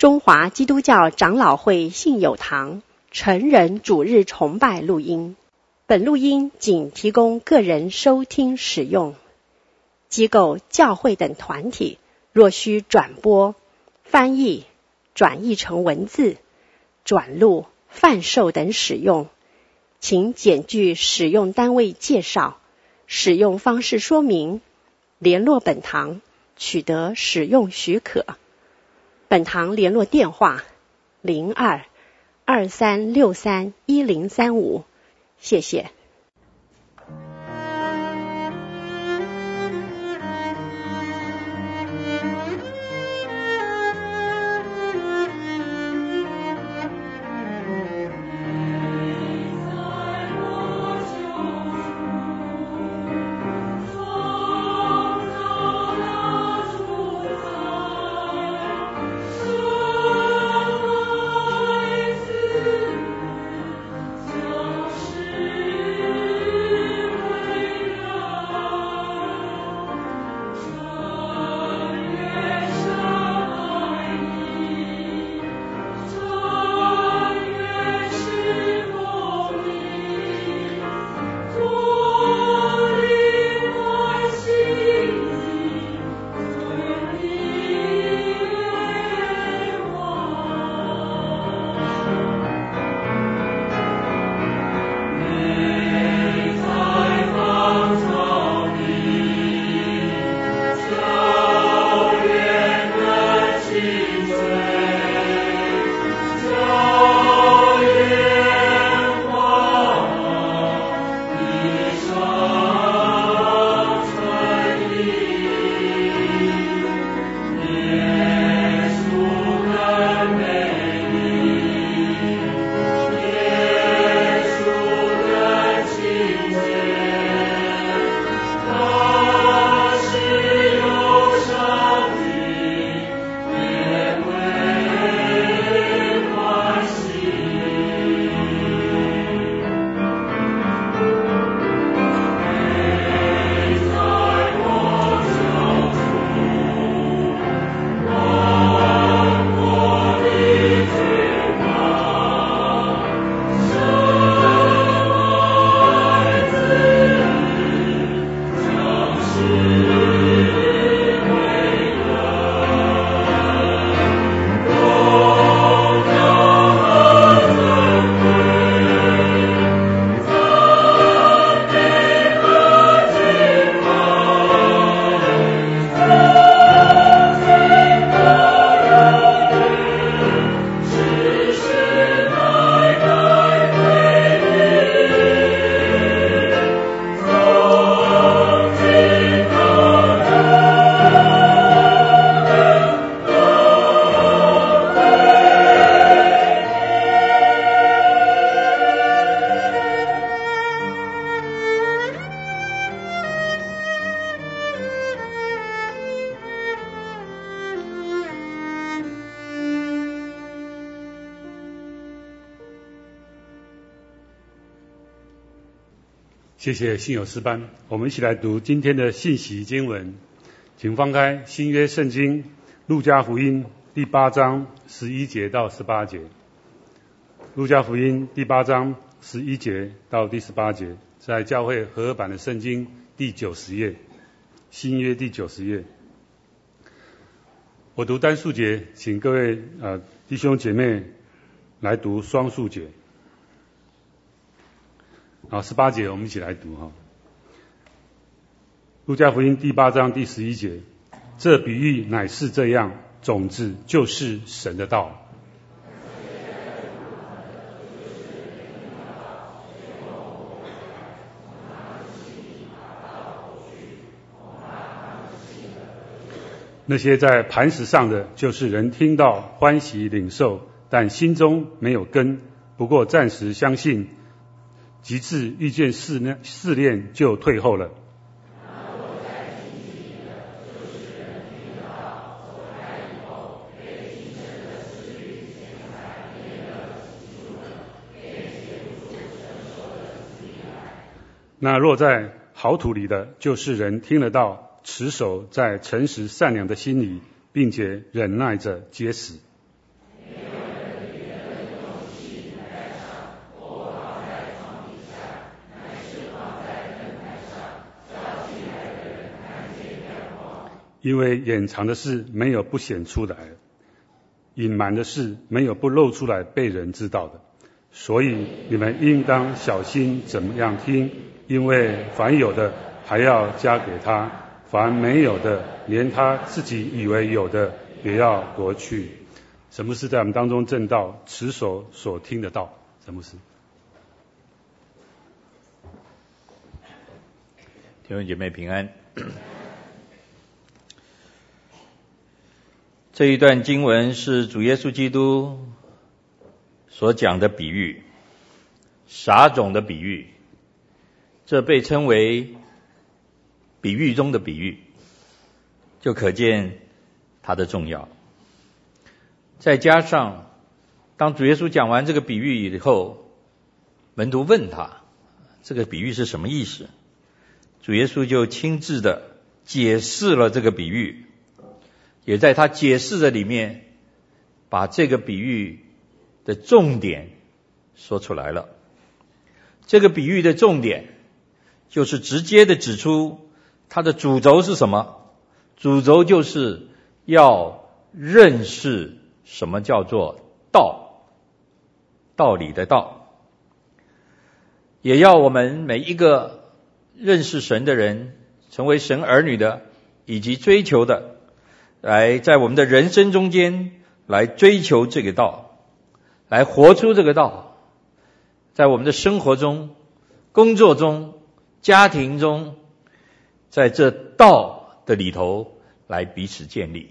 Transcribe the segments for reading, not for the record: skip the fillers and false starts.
中华基督教长老会信友堂成人主日崇拜录音。本录音仅提供个人收听使用，机构、教会等团体若需转播、翻译、转译成文字、转录、贩售等使用，请检具使用单位介绍、使用方式说明，联络本堂取得使用许可。本堂联络电话02-2363-1035，谢谢。 谢谢信友诗班，我们一起来读今天的信息经文，请翻开新约圣经路加福音第8章11节到18节。路加福音第8章11节到第18节，在教会和合版的圣经第90页，新约第90页。我读单数节，请各位弟兄姐妹来读双数节。好，18节我们一起来读哈。路加福音第8章第11节，这比喻乃是这样，种子就是神的道。那些在磐石上的，就是人听到欢喜领受，但心中没有根，不过暂时相信，及至遇见试炼就退后了。那落在好土里的，就是人听得到，持守在诚实善良的心里，并且忍耐着结实。 因为掩藏的事没有不显出来，隐瞒的事没有不露出来被人知道的。所以你们应当小心怎么样听，因为凡有的还要加给他，凡没有的，连他自己以为有的也要夺去。神牧师在我们当中证道，持守所听的道。神牧师， 弟兄姐妹平安。这一段经文是主耶稣基督所讲的比喻，撒种的比喻，这被称为比喻中的比喻，就可见它的重要。再加上当主耶稣讲完这个比喻以后，门徒问他这个比喻是什么意思，主耶稣就亲自的解释了这个比喻，也在他解释的里面把这个比喻的重点说出来了。这个比喻的重点就是直接的指出它的主轴是什么，主轴就是要认识什么叫做道，道理的道，也要我们每一个认识神的人，成为神儿女的以及追求的，来在我们的人生中间来追求这个道，来活出这个道，在我们的生活中、工作中、家庭中，在这道的里头来彼此建立。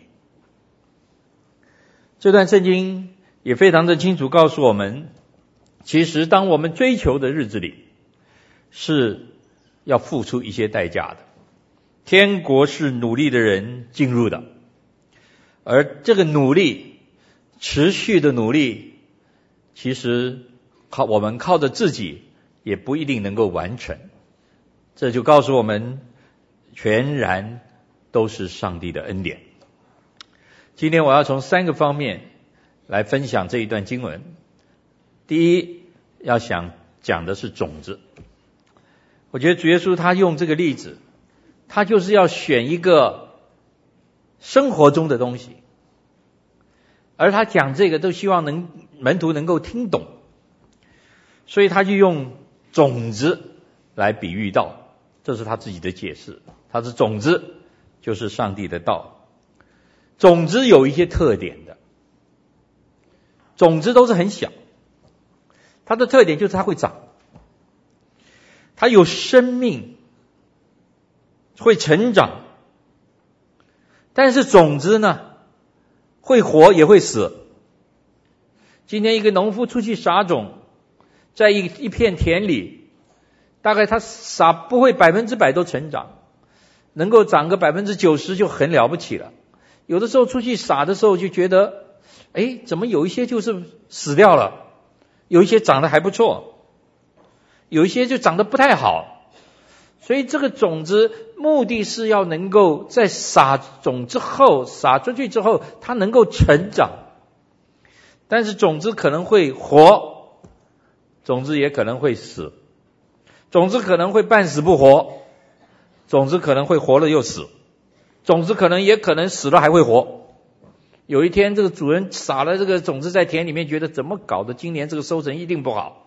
这段圣经也非常的清楚告诉我们，其实当我们追求的日子里，是要付出一些代价的。天国是努力的人进入的，而这个努力，持续的努力，其实我们靠着自己也不一定能够完成。这就告诉我们，全然都是上帝的恩典。今天我要从3个方面来分享这一段经文。第一，要讲的是种子。我觉得主耶稣他用这个例子，他就是要选一个生活中的东西，而他讲这个都希望门徒能够听懂，所以他就用种子来比喻道，这是他自己的解释。他是种子，就是上帝的道。种子有一些特点的，种子都是很小，它的特点就是它会长，它有生命，会成长。但是种子呢，会活也会死。今天一个农夫出去撒种，在一片田里，大概他撒不会100%都成长，能够长个90%就很了不起了。有的时候出去撒的时候就觉得，怎么有一些就是死掉了，有一些长得还不错，有一些就长得不太好。所以这个种子目的是要能够在撒种之后，撒出去之后，它能够成长。但是种子可能会活，种子也可能会死，种子可能会半死不活，种子可能会活了又死，种子也可能死了还会活。有一天这个主人撒了这个种子在田里面，觉得怎么搞的，今年这个收成一定不好，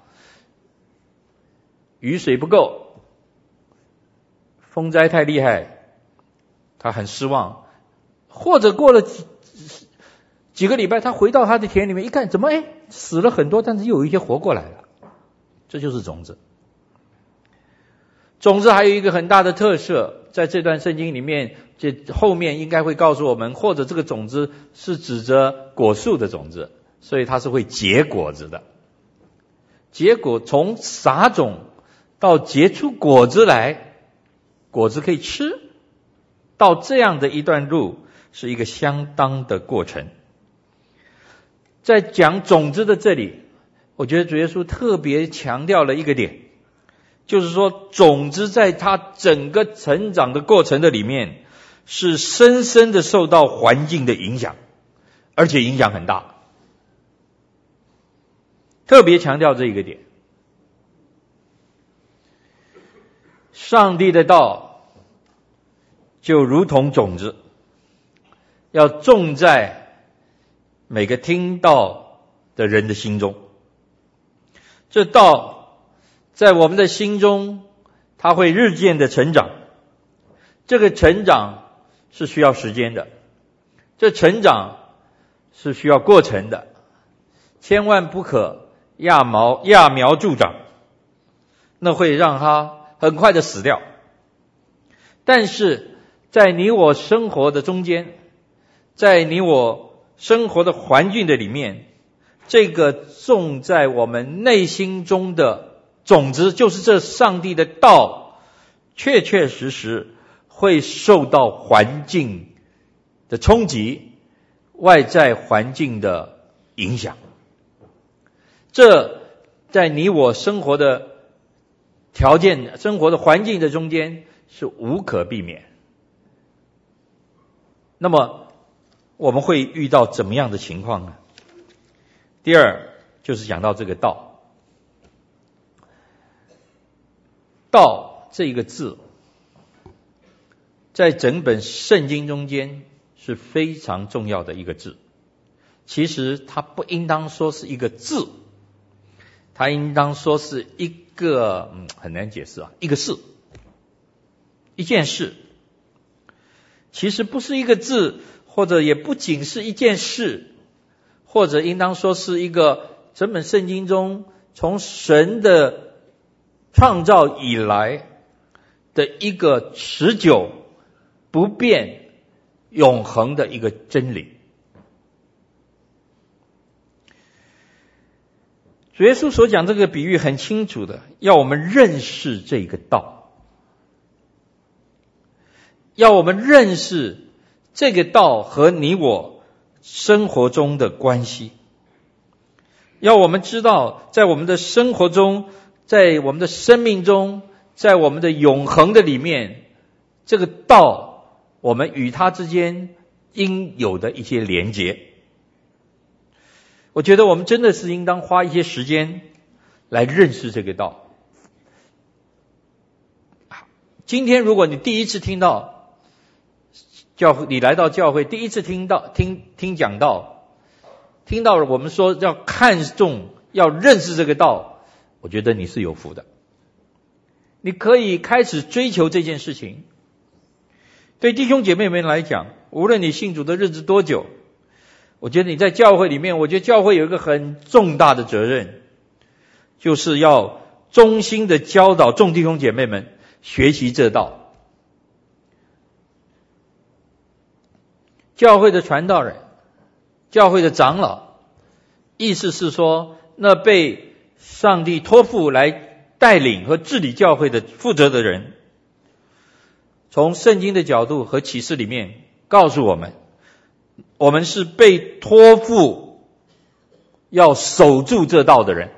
雨水不够，风灾太厉害，他很失望。或者过了几个礼拜，他回到他的田里面一看，怎么死了很多，但是又有一些活过来了。这就是种子。种子还有一个很大的特色，在这段圣经里面，这后面应该会告诉我们，或者这个种子是指着果树的种子，所以它是会结果子的。结果从撒种到结出果子来，果子可以吃，到这样的一段路是一个相当的过程。在讲种子的这里，我觉得主耶稣特别强调了一个点，就是说种子在它整个成长的过程的里面，是深深的受到环境的影响，而且影响很大。特别强调这一个点。上帝的道就如同种子， 要种在每个听到的人的心中。这道在我们的心中，它会日渐的成长。这个成长是需要时间的，这成长是需要过程的，千万不可揠苗助长，那会让它很快的死掉。但是在你我生活的中间，在你我生活的环境的里面，这个种在我们内心中的种子，就是这上帝的道，确确实实会受到环境的冲击，外在环境的影响。这在你我生活的条件、生活的环境的中间是无可避免。那么我们会遇到怎么样的情况呢？第二就是讲到这个道。道这一个字在整本圣经中间是非常重要的一个字。其实它不应当说是一个字，它应当说是一个很难解释一个事，一件事。其实不是一个字，或者也不仅是一件事，或者应当说是一个整本圣经中从神的创造以来的一个持久不变永恒的一个真理。主耶稣所讲这个比喻很清楚的，要我们认识这个道，要我们认识这个道和你我生活中的关系，要我们知道在我们的生活中，在我们的生命中，在我们的永恒的里面，这个道我们与它之间应有的一些连结。我觉得我们真的是应当花一些时间来认识这个道。今天如果你第一次听到你来到教会，第一次听讲道，听到我们说要看重要认识这个道，我觉得你是有福的。你可以开始追求这件事情。对弟兄姐妹们来讲，无论你信主的日子多久，我觉得你在教会里面，我觉得教会有一个很重大的责任，就是要衷心的教导众弟兄姐妹们学习这道。教会的传道人，教会的长老，意思是说，那被上帝托付来带领和治理教会的负责的人，从圣经的角度和启示里面告诉我们，我们是被托付要守住这道的人，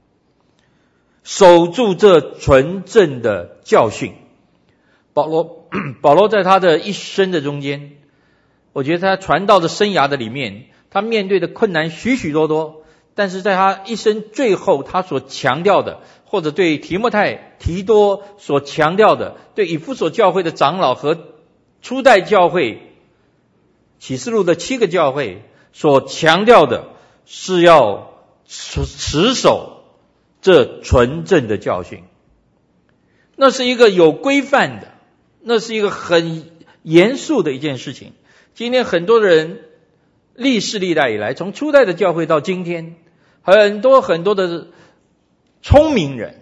守住这纯正的教训。保罗在他的一生的中间，我觉得他传道的生涯的里面，他面对的困难许许多多，但是在他一生最后，他所强调的，或者对提摩太、提多所强调的，对以弗所教会的长老和初代教会启示录的7个教会所强调的，是要持守这纯正的教训。那是一个有规范的，那是一个很严肃的一件事情。今天很多人历世历代以来，从初代的教会到今天，很多的聪明人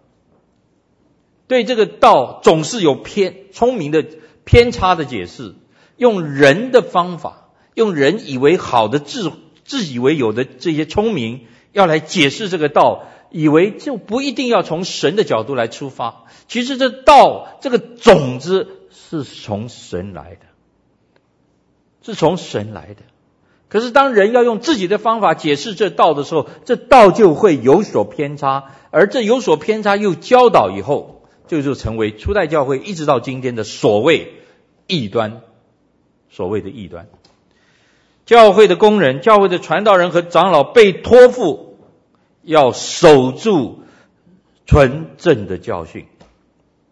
对这个道总是有聪明的偏差的解释，用人的方法，用人以为好的自以为有的这些聪明，要来解释这个道，以为就不一定要从神的角度来出发。其实这道这个种子是从神来的，是从神来的。可是当人要用自己的方法解释这道的时候，这道就会有所偏差，而这有所偏差又教导以后，就成为初代教会一直到今天的所谓异端。所谓的异端，教会的工人、教会的传道人和长老被托付要守住纯正的教训，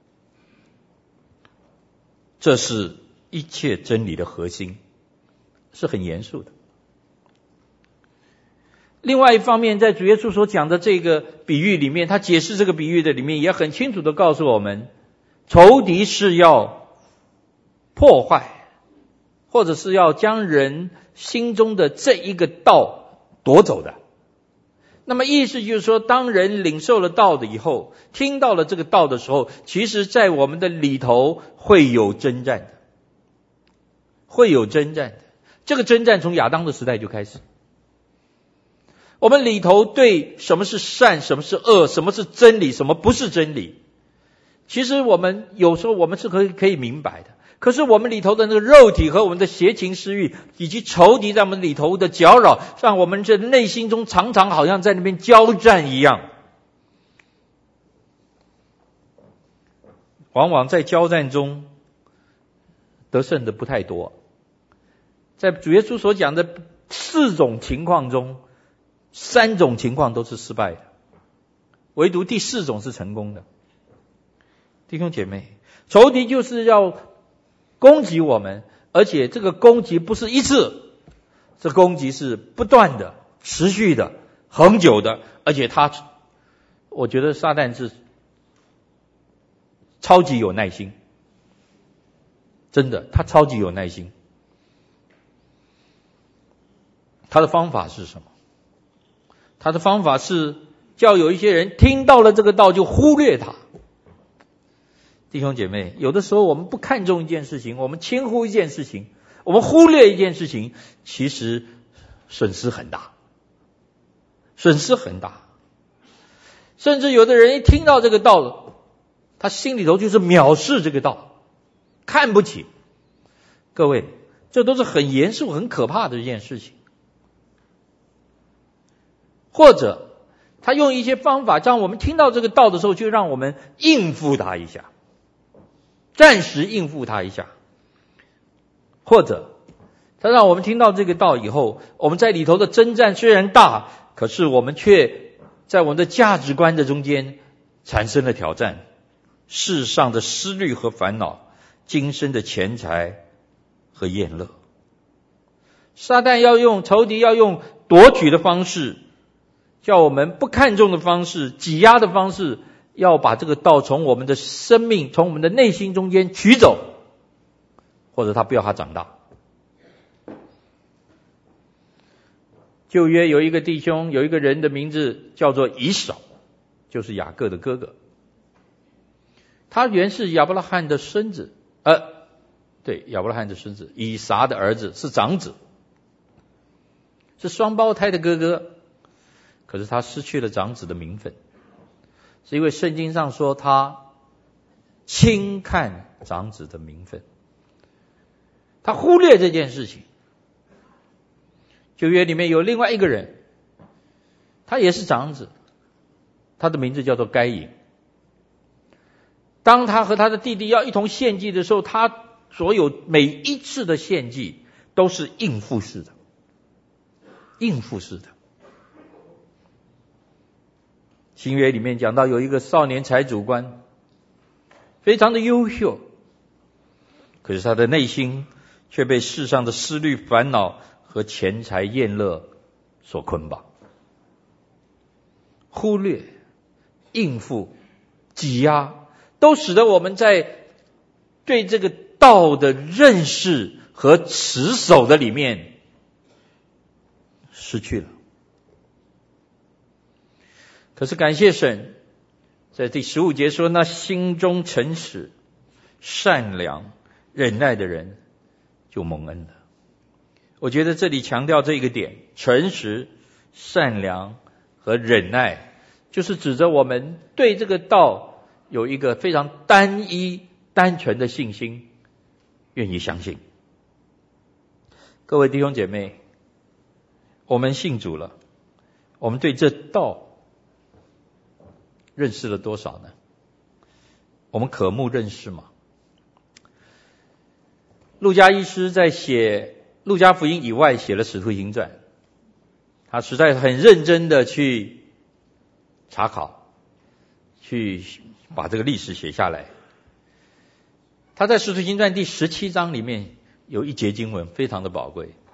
这是一切真理的核心。 是很严肃的。另外一方面，在主耶稣所讲的这个比喻里面，他解释这个比喻的里面也很清楚的告诉我们，仇敌是要破坏，或者是要将人心中的这一个道夺走的。那么意思就是说，当人领受了道的以后，听到了这个道的时候，其实在我们的里头会有征战的，会有征战的。这个征战从亚当的时代就开始。我们里头对什么是善，什么是恶，什么是真理，什么不是真理，其实我们有时候我们是可以明白的。可是我们里头的那个肉体和我们的邪情私欲，以及仇敌在我们里头的搅扰，让我们这内心中常常好像在那边交战一样。往往在交战中得胜的不太多。在主耶稣所讲的4种情况中，3种情况都是失败的，唯独第4种是成功的。弟兄姐妹，仇敌就是要攻击我们，而且这个攻击不是一次，这攻击是不断的、持续的、恒久的，而且我觉得撒旦是超级有耐心，真的，他超级有耐心。他的方法是什么？他的方法是叫有一些人听到了这个道就忽略它。弟兄姐妹，有的时候我们不看重一件事情，我们轻忽一件事情，我们忽略一件事情，其实损失很大，损失很大。甚至有的人一听到这个道，他心里头就是藐视这个道，看不起。各位，这都是很严肃很可怕的一件事情。或者他用一些方法让我们听到这个道的时候，就让我们应付他一下，暂时应付他一下。或者他让我们听到这个道以后，我们在里头的征战虽然大，可是我们却在我们的价值观的中间产生了挑战，世上的思虑和烦恼，今生的钱财和厌乐。撒旦仇敌要用夺取的方式，叫我们不看重的方式，挤压的方式，要把这个道从我们的生命，从我们的内心中间取走，或者他不要他长大。旧约有一个弟兄，有一个人的名字叫做以扫，就是雅各的哥哥。他原是亚伯拉罕的孙子，亚伯拉罕的孙子，以撒的儿子，是长子，是双胞胎的哥哥。可是他失去了长子的名分，是因为圣经上说他轻看长子的名分，他忽略这件事情。旧约里面有另外一个人，他也是长子，他的名字叫做该隐。当他和他的弟弟要一同献祭的时候，他所有每一次的献祭都是应付式的，应付式的。新约里面讲到有一个少年财主官，非常的优秀，可是他的内心却被世上的思虑烦恼和钱财厌乐所捆绑，忽略、应付、挤压，都使得我们在对这个道的认识和持守的里面失去了。可是感谢神，在第15节说，那心中诚实、善良、忍耐的人就蒙恩了。我觉得这里强调这一个点，诚实、善良和忍耐，就是指着我们对这个道有一个非常单一、单纯的信心，愿意相信。各位弟兄姐妹，我们信主了，我们对这道认识了多少呢？我们渴慕认识吗？路加医师在写路加福音以外写了使徒行传，他实在很认真的去查考，去把这个历史写下来。他在使徒行传第17章里面有一节经文非常的宝贵，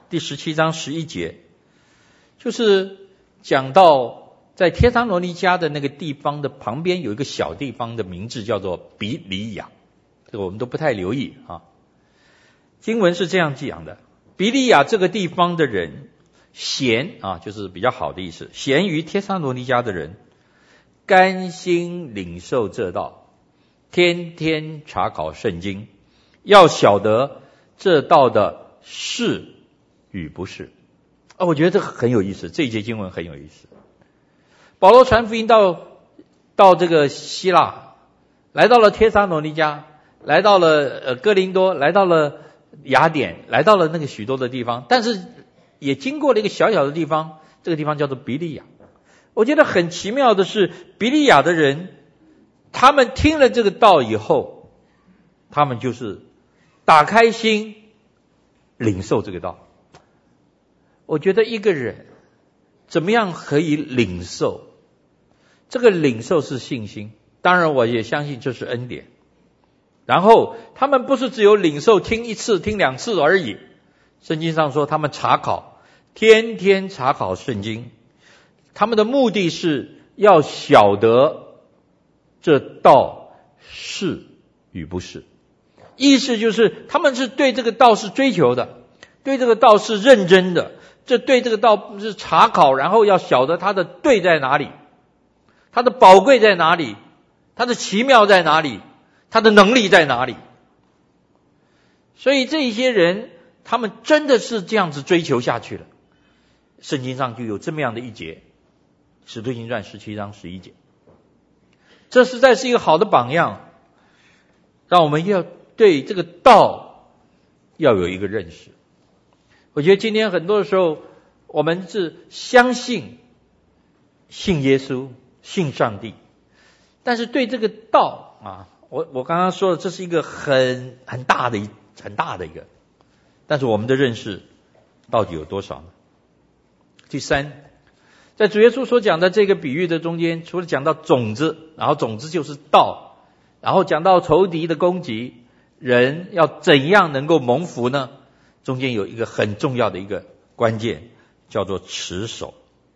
第17章11节，就是讲到在帖撒罗尼迦的那个地方的旁边有一个小地方的名字叫做比利亚，这个我们都不太留意啊。经文是这样讲的：比利亚这个地方的人贤啊，就是比较好的意思，贤于帖撒罗尼迦的人，甘心领受这道，天天查考圣经，要晓得这道的是与不是。我觉得这个很有意思，这一节经文很有意思。保罗传福音到这个希腊，来到了帖撒罗尼迦，来到了哥林多，来到了雅典，来到了那个许多的地方，但是也经过了一个小小的地方，这个地方叫做比利亚。我觉得很奇妙的是，比利亚的人，他们听了这个道以后，他们就是打开心领受这个道。我觉得一个人怎么样可以领受，这个领受是信心，当然我也相信这是恩典。然后他们不是只有领受，听一次听两次而已，圣经上说他们查考，天天查考圣经，他们的目的是要晓得这道是与不是。意思就是他们是对这个道是追求的，对这个道是认真的，对这个道是查考，然后要晓得它的对在哪里，它的宝贵在哪里，它的奇妙在哪里，它的能力在哪里。所以这些人他们真的是这样子追求下去了。圣经上就有这么样的一节，使徒行传17章11节，这实在是一个好的榜样，让我们要对这个道要有一个认识。我觉得今天很多的时候我们是相信信耶稣信上帝，但是对这个道啊，我刚刚说的这是一个很大的一个，但是我们的认识到底有多少呢？第三，在主耶稣所讲的这个比喻的中间，除了讲到种子，然后种子就是道，然后讲到仇敌的攻击，人要怎样能够蒙福呢？中间有一个很重要的一个关键，叫做持守。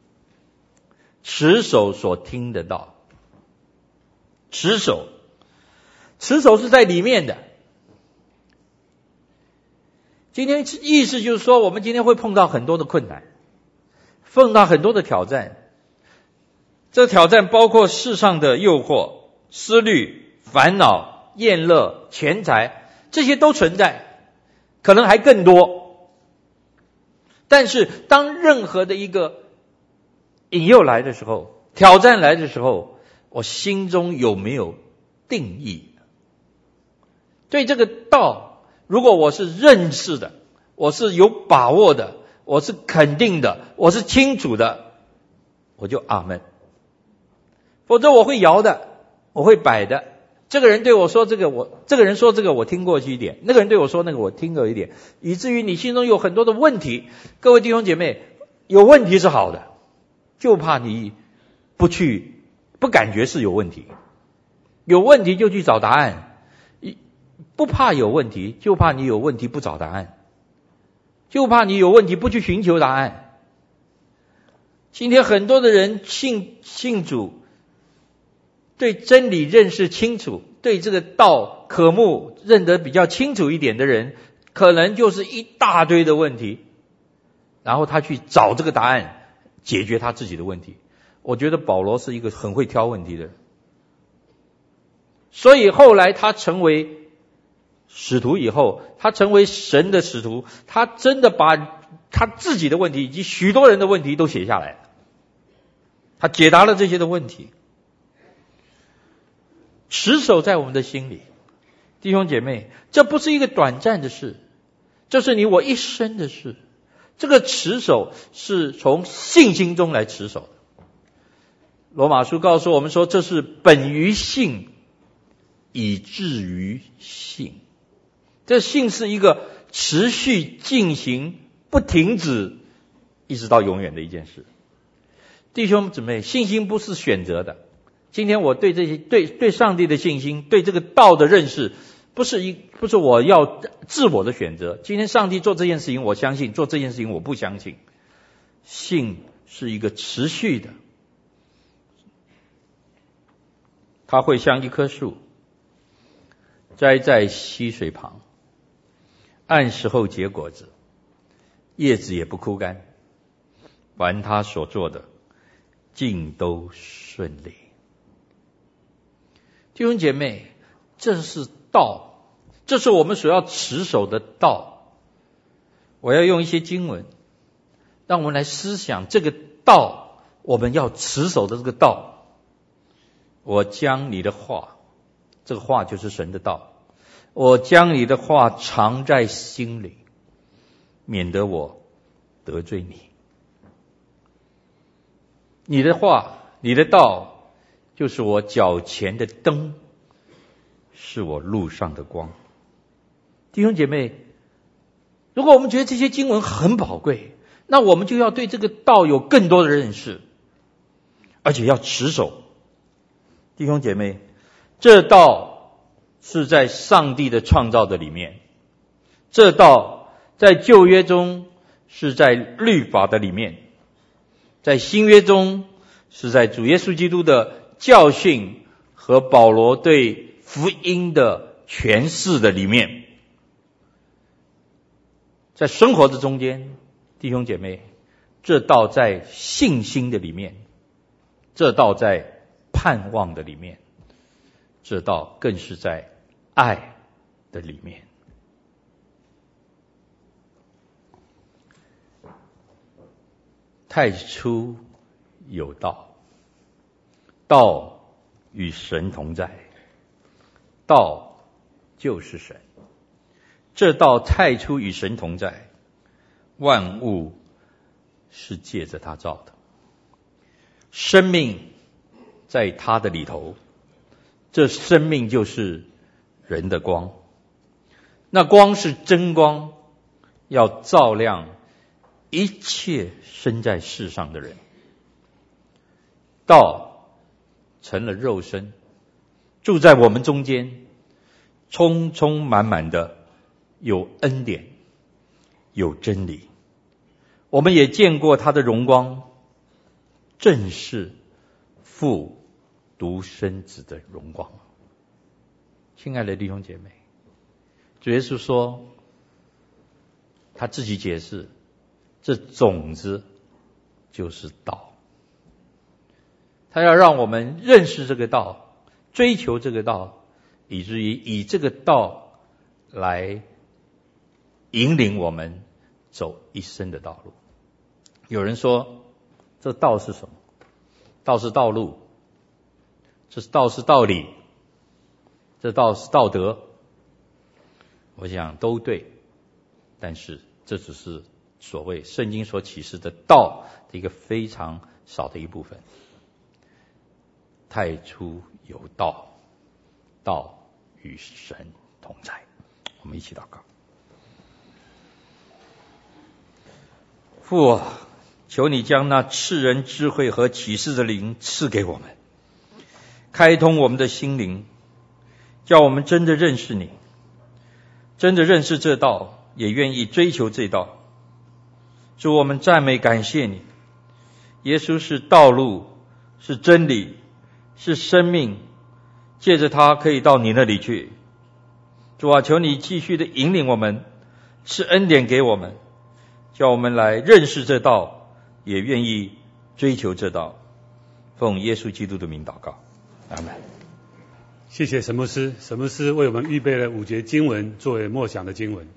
持守所听的道，持守是在里面的。今天意思就是说，我们今天会碰到很多的困难，碰到很多的挑战。这挑战包括世上的诱惑、思虑、烦恼、厌乐、钱财，这些都存在，可能还更多。但是当任何的一个引诱来的时候，挑战来的时候，我心中有没有定义？对这个道，如果我是认识的，我是有把握的，我是肯定的，我是清楚的，我就阿们。否则我会摇的，我会摆的。这个人对我说这个，这个人说这个我听过去一点，那个人对我说那个我听过一点，以至于你心中有很多的问题。各位弟兄姐妹，有问题是好的，就怕你不感觉是有问题，有问题就去找答案，不怕有问题，就怕你有问题不找答案，就怕你有问题不去寻求答案。今天很多的人信主，对真理认识清楚，对这个道科目认得比较清楚一点的人，可能就是一大堆的问题，然后他去找这个答案，解决他自己的问题。我觉得保罗是一个很会挑问题的人，所以后来他成为使徒以后，他成为神的使徒，他真的把他自己的问题以及许多人的问题都写下来了，他解答了这些的问题。持守在我们的心里，弟兄姐妹，这不是一个短暂的事，这是你我一生的事。这个持守是从信心中来持守的。罗马书告诉我们说，这是本于信，以至于信。这信是一个持续进行、不停止，一直到永远的一件事。弟兄姊妹，信心不是选择的。今天我对这些对上帝的信心，对这个道的认识， 不是我要自我的选择。今天上帝做这件事情我相信，做这件事情我不相信。信是一个持续的，它会像一棵树栽在溪水旁，按时候结果子，叶子也不枯干，凡他所做的尽都顺利。弟兄姐妹，这是道，这是我们所要持守的道。我要用一些经文让我们来思想这个道，我们要持守的这个道。我将你的话，这个话就是神的道，我将你的话藏在心里，免得我得罪你。你的话，你的道，就是我脚前的灯，是我路上的光。弟兄姐妹，如果我们觉得这些经文很宝贵，那我们就要对这个道有更多的认识，而且要持守。弟兄姐妹，这道是在上帝的创造的里面，这道在旧约中是在律法的里面，在新约中是在主耶稣基督的教训和保罗对福音的诠释的里面。在生活的中间，弟兄姐妹，这道在信心的里面，这道在盼望的里面，这道更是在爱的里面。太初有道，道与神同在，道就是神。这道太初与神同在，万物是借着他造的，生命在他的里头，这生命就是人的光。那光是真光，要照亮一切生在世上的人。道成了肉身，住在我们中间，充充满满的有恩典，有真理。我们也见过他的荣光，正是父独生子的荣光。亲爱的弟兄姐妹，主耶稣说，他自己解释，这种子就是道。他要让我们认识这个道，追求这个道，以至于以这个道来引领我们走一生的道路。有人说，这道是什么？道是道路，这道是道理，这道是道德。我想都对，但是这只是所谓圣经所启示的道的一个非常少的一部分。太初有道，道与神同在。我们一起祷告。父啊，求你将那赐人智慧和启示的灵赐给我们，开通我们的心灵，叫我们真的认识你，真的认识这道，也愿意追求这道。主，我们赞美感谢你，耶稣是道路，是真理，是生命，借着他可以到你那里去。主啊，求你继续的引领我们，赐恩典给我们，叫我们来认识这道，也愿意追求这道。奉耶稣基督的名祷告，阿们。 谢谢神牧师，神牧师为我们预备了5节经文作为默想的经文。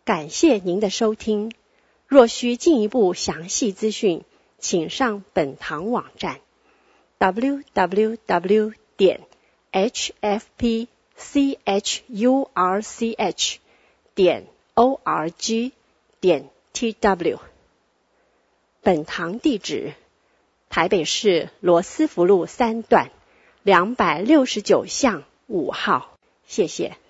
感谢您的收听。若需进一步详细资讯，请上本堂网站 www.hfpchurch.org.tw。本堂地址：台北市罗斯福路3段269巷5号。谢谢。